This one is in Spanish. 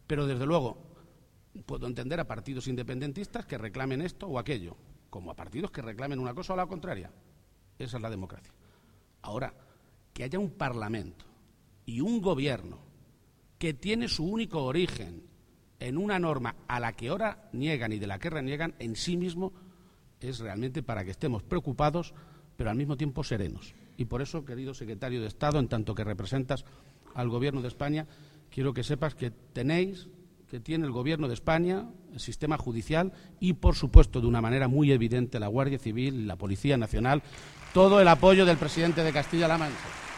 Pero, desde luego, puedo entender a partidos independentistas que reclamen esto o aquello, como a partidos que reclamen una cosa o la contraria. Esa es la democracia. Ahora, que haya un Parlamento y un Gobierno que tiene su único origen en una norma a la que ahora niegan y de la que reniegan, en sí mismo es realmente para que estemos preocupados, pero al mismo tiempo serenos. Y por eso, querido secretario de Estado, en tanto que representas al Gobierno de España, quiero que sepas que tiene el Gobierno de España, el sistema judicial y, por supuesto, de una manera muy evidente, la Guardia Civil y la Policía Nacional, todo el apoyo del presidente de Castilla-La Mancha.